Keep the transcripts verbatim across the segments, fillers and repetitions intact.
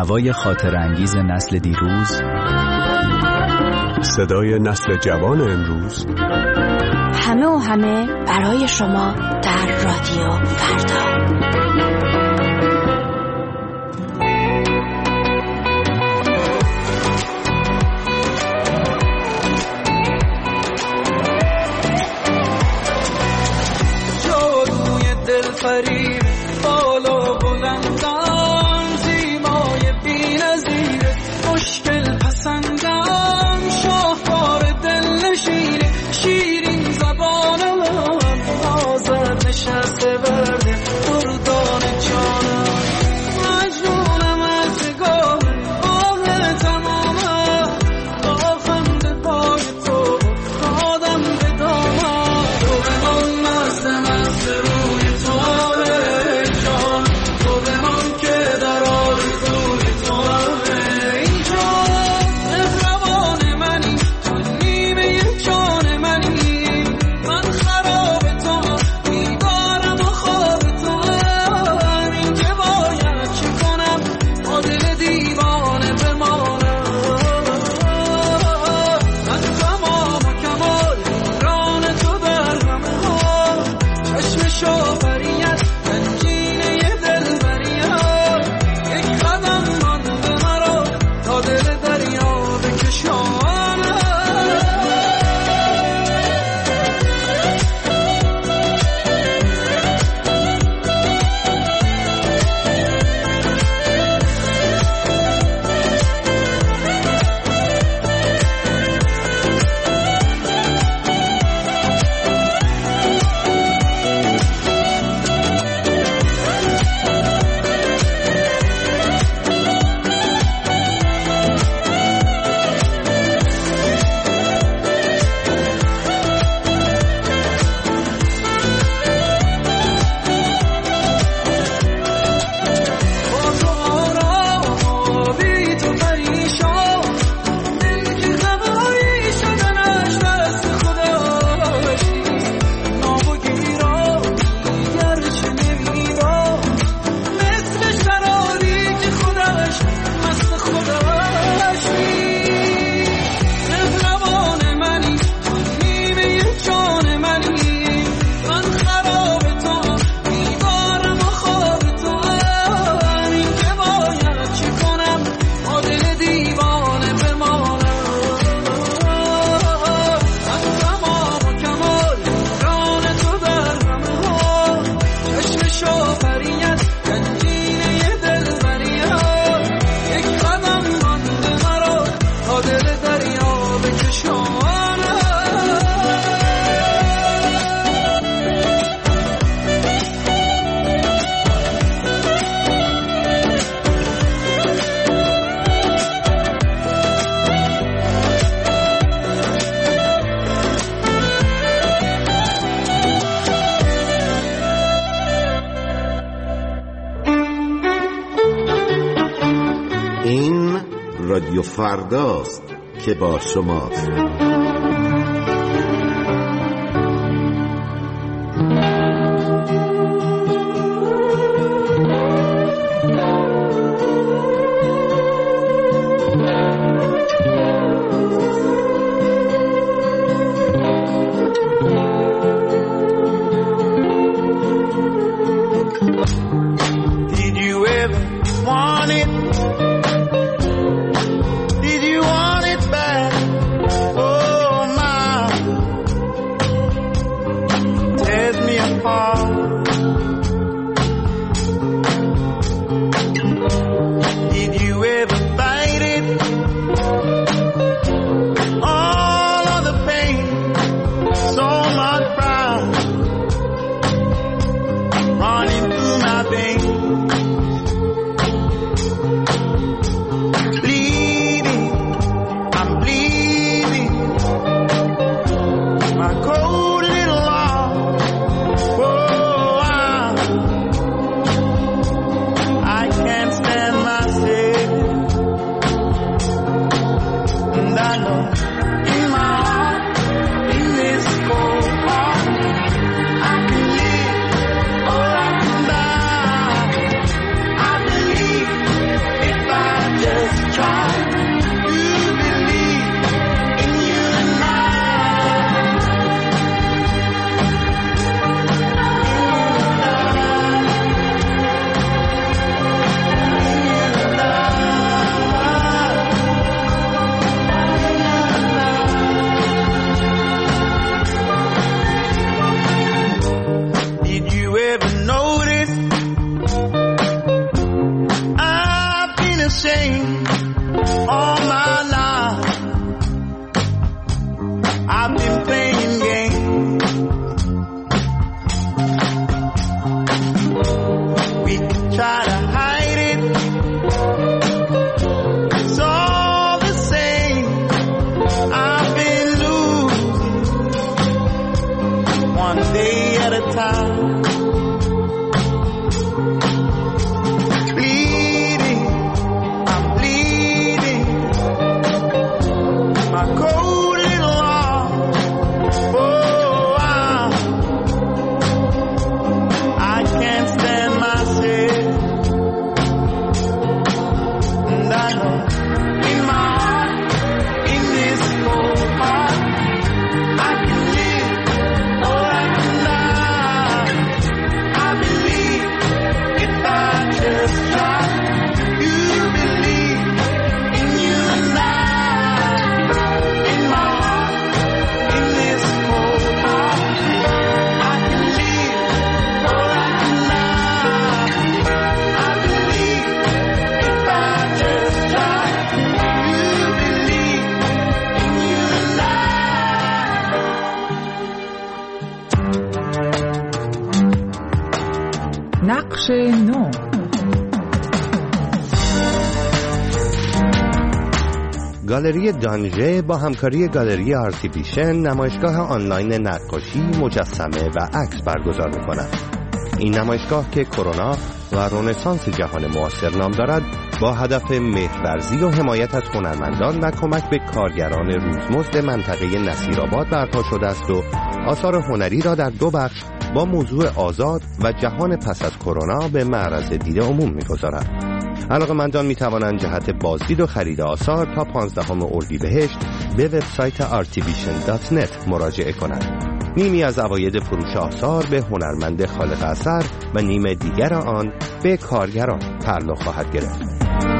نوای خاطر انگیز نسل دیروز، صدای نسل جوان امروز، همه و همه برای شما در رادیو فردا. جادوی دلفریب بالا بلندم، زیبای بی‌نظیر مشکل پسندم، شاهکار دل نشینه شیرین زبانم، آزر نشسته برده دردان جانم، مجنونم از نگاه آه تمامم، با خنده پای تو خادم به دامم، تو به من مست مست روی تو ای جان، تو به من که در آرزوی تو ای جان، مهربان منی تو نیمه جان منی، من خراب تو بیدارم و خواب تو، این که باید چه کنم با دل دیوانه بمانم، من تمام و کمال ران تو در همه حال، چشم شاپریت گنجینه دلبریت، یک قدم مانده مرا تا دل دریا بکشانم. با تو آرام بی تو پریشان، دل که غمایی شدنش دست خداش نیست، ناب و گیران گرچه نمیران، مثل شراری که خودش مست خودش نیست، مهربان منی تو نیمه جان منی، من خراب تو بیدارم و خواب تو، این که باید چه کنم با دل دیوانه بمانم، من تمام و کمال ران تو در همه حال، چشم شاپریت گنجینه دلبریت، یک قدم مانده مرا تا دل دریا بکشانم. این رادیو فرداست که با شماست. Did you ever want it? Did you want it back? Oh my, tears me apart. Did you ever fight it? All of the pain, so much pride running through my veins. Bleeding, I'm bleeding. My cold little heart. Oh, I, I can't stand myself. And I know in my heart, in this cold heart, I can live or I can die. I believe if I نقش نو. گالری دانژه با همکاری گالری آرتیبیشن نمایشگاه آنلاین نقاشی، مجسمه و عکس برگزار می‌کند. این نمایشگاه که کرونا و رنسانس جهان معاصر نام دارد، با هدف مهرورزی و حمایت از هنرمندان و کمک به کارگران روزمزد منطقه نصیرآباد برپا شده است و آثار هنری را در دو بخش با موضوع آزاد و جهان پس از کرونا به معرض دید عموم می‌گذارد. علاقه‌مندان می‌توانند جهت بازدید و خرید آثار تا پانزدهم اردیبهشت به وبسایت آرتیبیشن دات نت مراجعه کنند. نیمی از عواید فروش آثار به هنرمند خالق اثر و نیم دیگر آن به کارگران تعلق خواهد گرفت.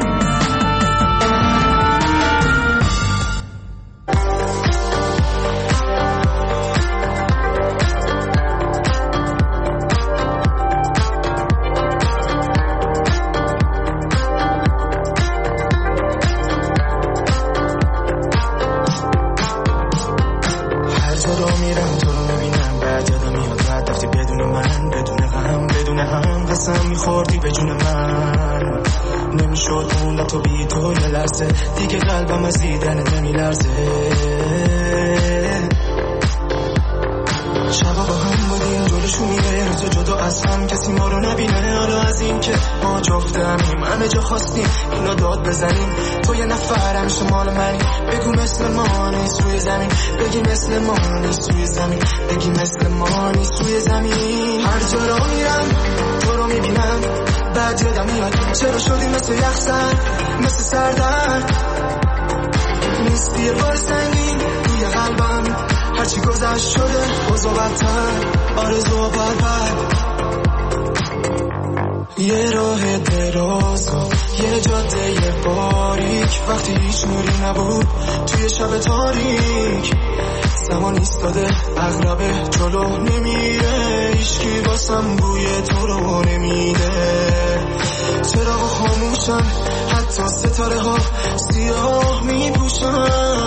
دیگه قلبم از دیدن نمیلرزه. شبا با هم بودیم جلوشو میره، روزو جدا از هم کسی ما رو نبینه. حالا از این که ما جفتمیم همه جا خواستیم اینا داد بزنیم. تو یه نفرم شمال منی، بگو مثل ما نیست روی زمین. بگی مثل ما نیست روی زمین. بگی مثل ما نیست روی زمین. هر جا را میرم تو رو میبینم، بعد یادم میاد چرا شدی مثل یخزن، مثل سردرد. نیستی یه بار سنگین روی قلبم، هرچی گذشت شده اوضاع بدتر، آرزو و بربر. یه راه دراز و یه جاده باریک، وقتی هیچ نوری نبود توی شب تاریک. زمان ایستاده اغربه جلو نمیره، هیچکی واسم بوی تو رو نمیده. چراغ خاموشن حتی ستاره ها سیاه میپوشن.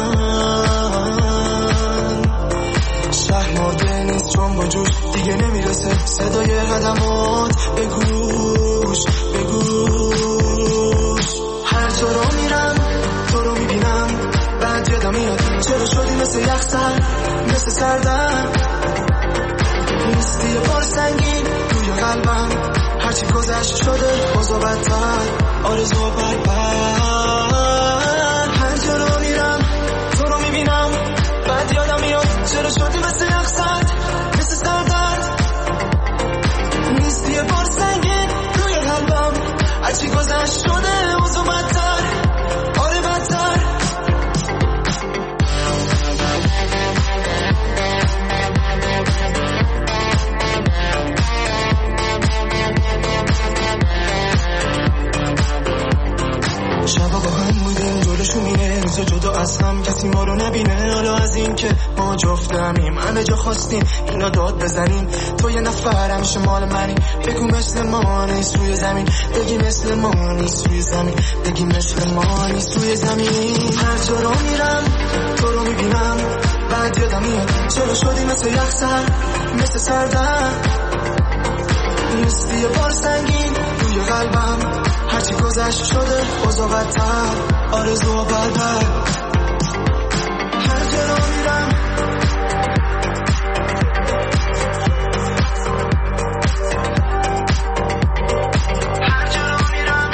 شهر مرده نیست چون با جوش دیگه نمیرسه صدای قدمات به گوش به گوش. هر جا رو میرم تو رو میبینم، بعد یادم میاد چرا شدی مثل یخزن، مثل سردن. نیستی یه بار سنگین روی قلبم، هرچی گذشت شده اوضاع بدتر، آرزو و بربر. هر جا رو میرم تو رو میبینم، بعد یادم میاد چرا شدی مثل یخزن، مثل سردرد. نیستی یه بار سنگین روی قلبم، هرچی گذشت شده اوضاع بدتر، آره بدتر. شبا با هم بودیم جلوشو میره، روزو جدا از هم کسی ما رو نبینه. حالا از این که ما جفتمیم همه جا خواستیم اینا داد بزنیم. تو یه نفرم شمال منی، بگو مثل ما نیست روی زمین. بگی مثل ما نیست روی زمین. بگی مثل ما نیست روی زمین. هر جا رو میرم تو رو میبینم، بعد یادم میاد چرا شدی مثل یخزن، مثل سردن. نیستی یه بار سنگین روی قلبم، هرچی گذشت شده اوضاع بدتر، آرزو و بربر. هر جا رو میرم هر جا رو میرم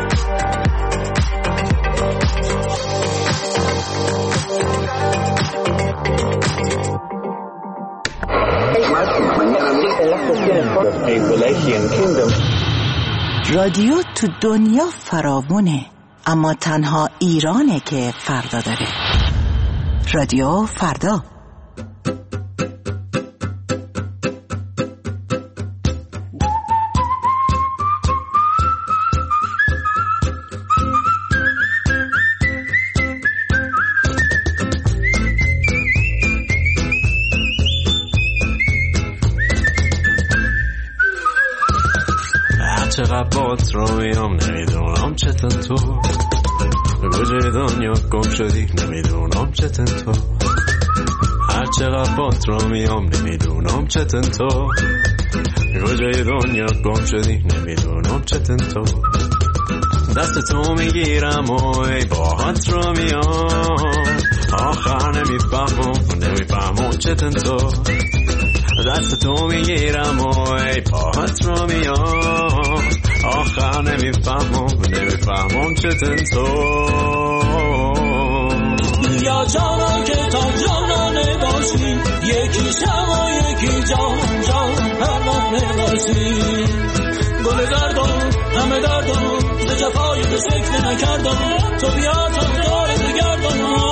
رادیو تو دنیا فراوونه، اما تنها ایرانه که فردا داره. رادیو فردا. چقدر بات رو میام نمیدونم چطور تو به کجای دنیا گم شدی نمیدونم چطور تو. هر چقدر بات رو میام نمیدونم چطور تو کجای دنیا گم شدی نمیدونم چه تنطور دست تو میگیرم و ای باهات رو میام آخر نمیفهمم نمیفهمم چه تنطور دست تو میگیرم و ای باهات رو میام آخر نمیفهمم نمیفهمم چه تنطور یا جانا که تا جانانه باشی یکی شب و یکی جان جان پروانه باشی گل دردم همه دردم ز جفای تو سکته نکردم تو بیا تا داره بگردم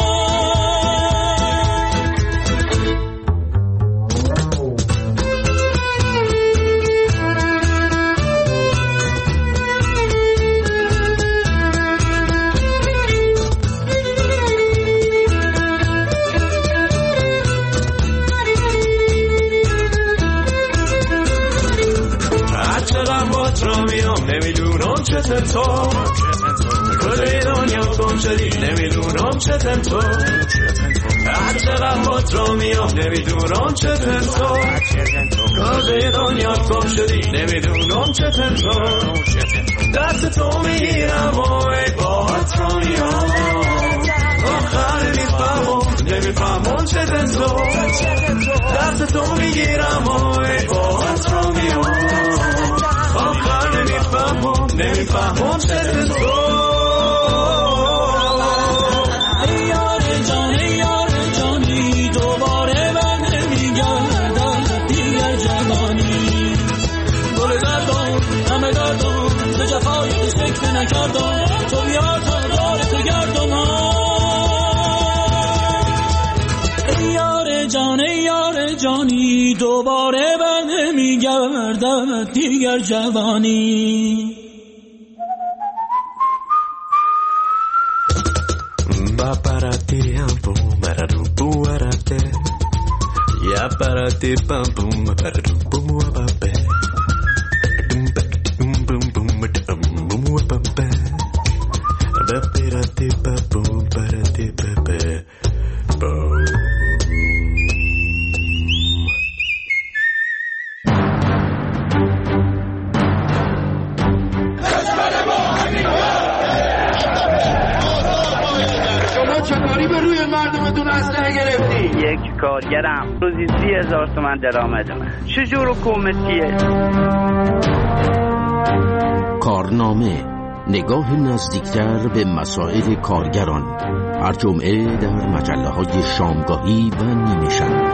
نمیدونم چه تنطور کجای دنیا گم شدی نمیدونم چه تنطور هر چقدر بات رو میام نمیدونم چه تنطور کجای دنیا گم شدی نمیدونم چه تنطور دست تو میگیرم و ای باهات رو میام آخر نمیفهمم نمیفهمم چه تنطور دست تو میگیرم و ای باهات رو میام آخر نمیفهمم نمیفهمم چه تنطور ای یار جان ای یار جانی دوباره بر نمیگردم دیگر جوانی گل دردم همه دردم ز جفای تو سکته نکردم تو بیا تا دار تو گردم ای یار جان ای یار جانی دوباره بر نمیگردم دیگر جوانی با پراتی هم بوم برادو بوارده یا پراتی بام بوم برادو بوارده بوم بوم بوم بوم بوم بوم با پراتی بام پراتی بام چطوری به روی مردمتون اسلحه گرفتی؟ یک کارگرم روزی سی هزار تومن درآمدمه. چجور حکومتیه؟ کارنامه، نگاه نزدیکتر به مسائل کارگران، هر جمعه در مجله های شامگاهی و نیمه شب.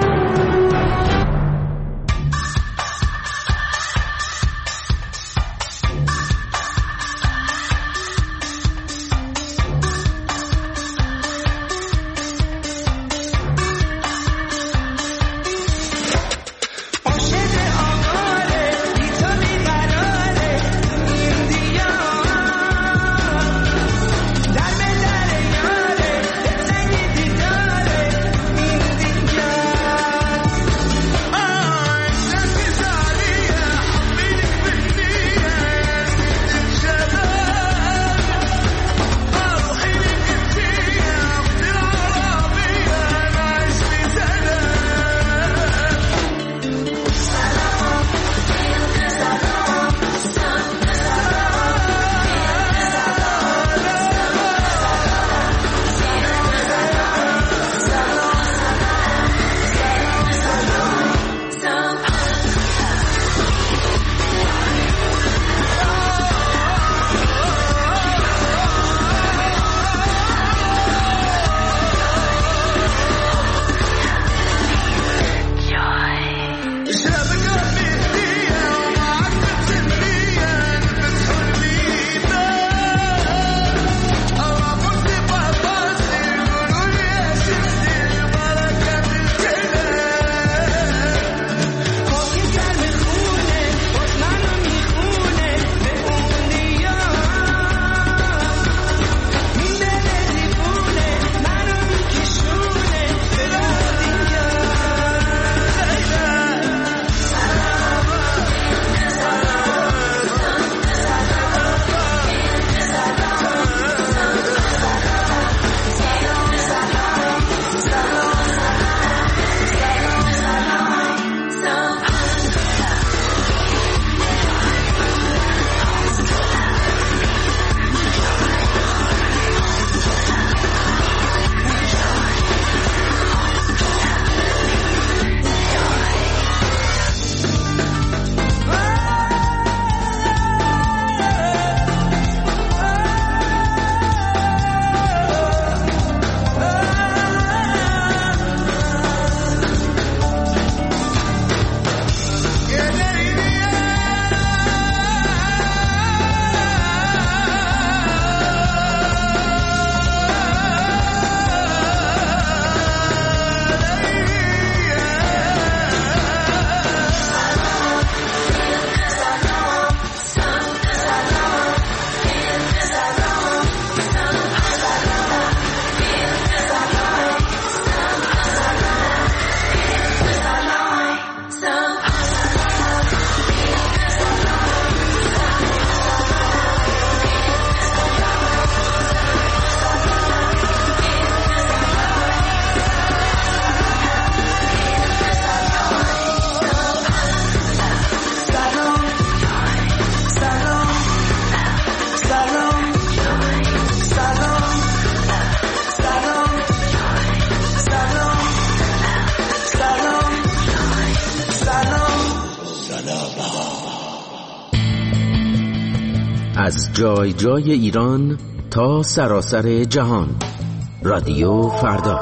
از جای جای ایران تا سراسر جهان. رادیو فردا.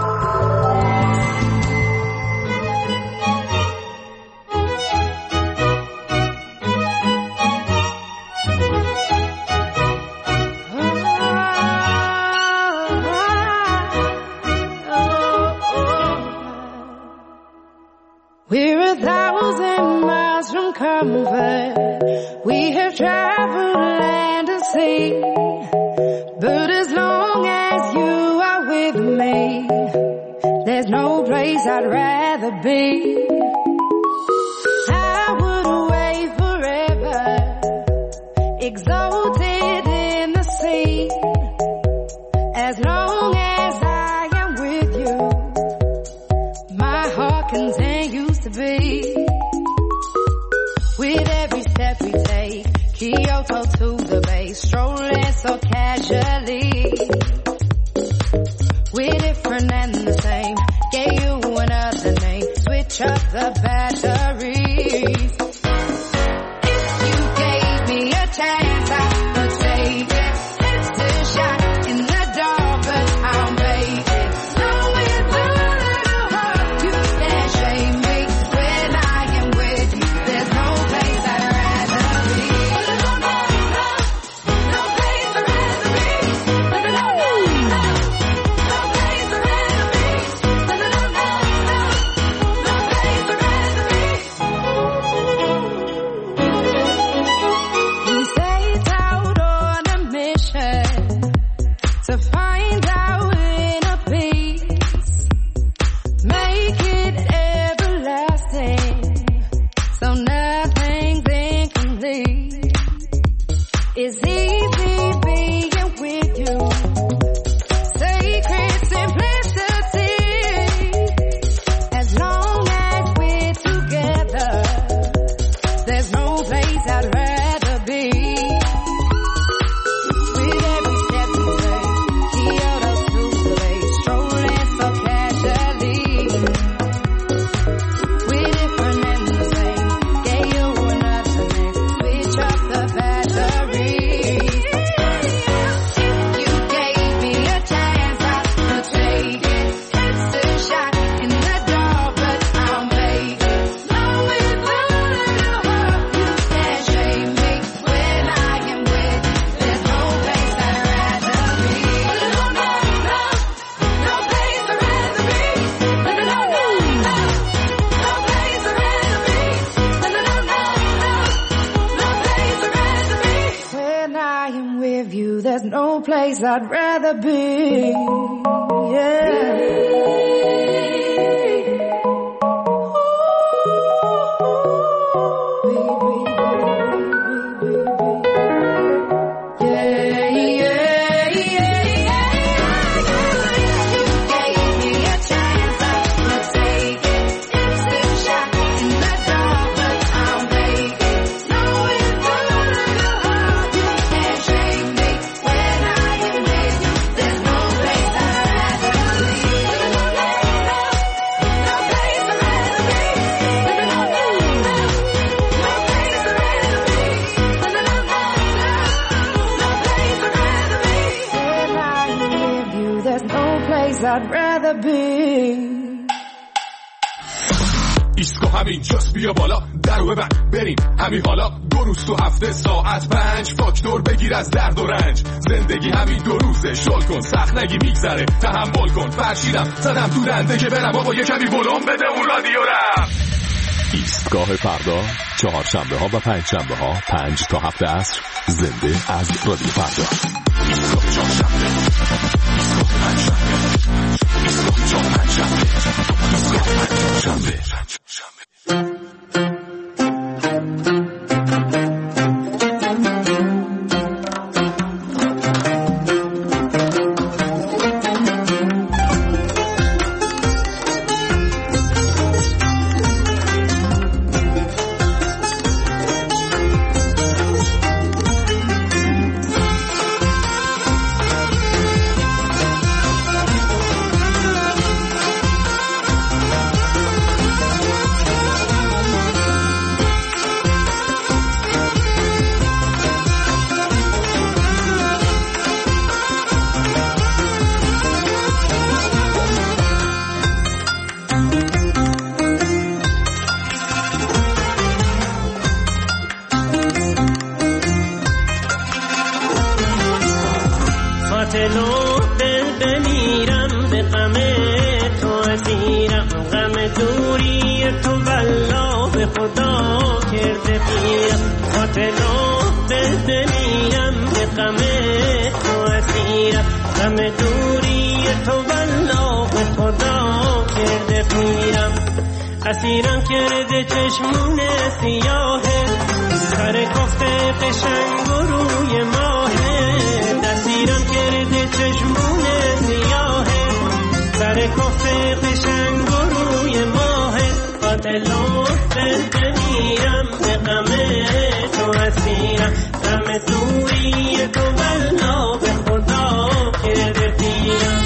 We're a thousand miles from comfort. We have traveled land and sea. But as long as you are with me, there's no place I'd rather be. I would away forever, exalted in the sea. As long as I am with you, my heart continues to beat. With every step we take, Kyoto to the bay, strolling so casually. We're different and the same, gave you another name, switch up the batteries. If you gave me a chance, I would take it. It's a shot in the dark, but I'll make it. Knowing the little heart, you can't shame me. When I am with you, there's no place I'd rather be. No, no, no, no place I'd rather be. No, no, no, no, no place I'd rather be. No, no, no, no, no place I'd rather be. We set out on a mission to find our inner peace, make it everlasting, so nothing's incomplete. It's easy being with you, sacred simplicity. As long as we're together, there's no place I'd rather be. With every step we take, Kyoto to the bay, strolling so casually. We're different and the same, gave you another name, switch up the batteries. If you gave me a chance, I would take it. It's a shot in the dark, but I'll make it. Knowing the little heart, you can't shame me. When I am with you, there's no place I'd rather be. No, no, no, no place I'd rather be. No, no, no, no, no place I'd rather be. No, no, no, no, no place I'd rather be. When I am with you, there's no place I'd rather be. I'd rather be. ایستگاه همین جاست، بیا بالا درو ببند بریم همین حالا. دو روز تو هفته ساعت پنج، فاکتور بگیر از درد و رنج. زندگی همین دو روزه، شل کن سخت نگی میگذره، تحمل کن. فرشیدم زدم تو دنده که برم بابا یه کمی بلوم بده اون رادیو رم. ایستگاه فردا، چهارشنبه ها و پنج شنبه ها پنج تا هفت عصر، زنده از رادیو فردا. ایستگاه چهارشنبه، ایستگاه پنج شنبه، ایستگاه چهار پنج شنبه، ایستگاه پنج شنبه. غم تو اسیرم، غم دوری تو والله به خدا کرده پیرم. اسیرم کرده چشمون سیاهه، سر کفته قشنگ و روی ماهه. اسیرم کرده چشمون سیاهه، سر کفته قشنگ و روی ماهه. قاتلو به بمیرم به غم تو اسیرم، غم دوری تو والله به خدا کرده پیرم.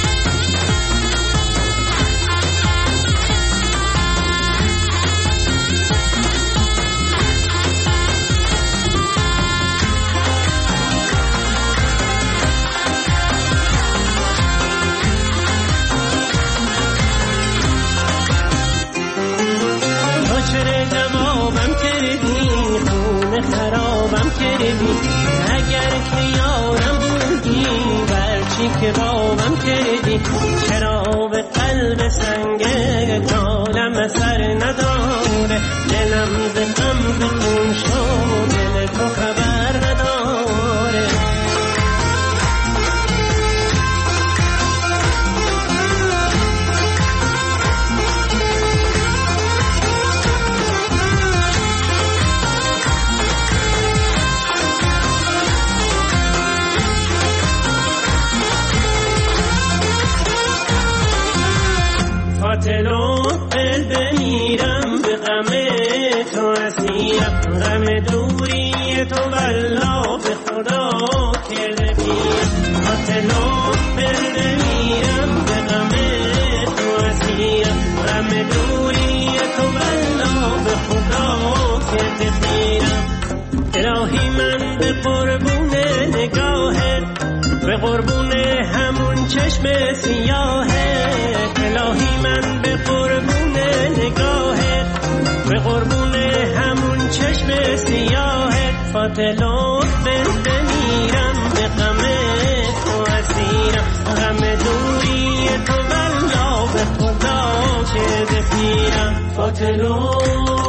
خرابم کردی اگر که یارم بودی، برچی که بابم کردی. چرا به قلب سنگ دالم اثر نداره، دلم به غم به خون شد، دل تو خبر نداره. قاتلو دل بمیرم به غم تو اسیرم، غم دوری تو والله به خدا کرده پیرم. قاتلو دل بمیرم به غم تو اسیرم، غم دوری تو والله به خدا کرده پیرم. الهی من به قربون نگاهت، به قربون همون چشم سیاهت. الهی من به قربون نگاهت، به قربون همون چشم سیاهت. فاطلو بن بمیرم به غم تو اسیرم، غم دوری تو والله به خدا کرده پیرم. فاطلو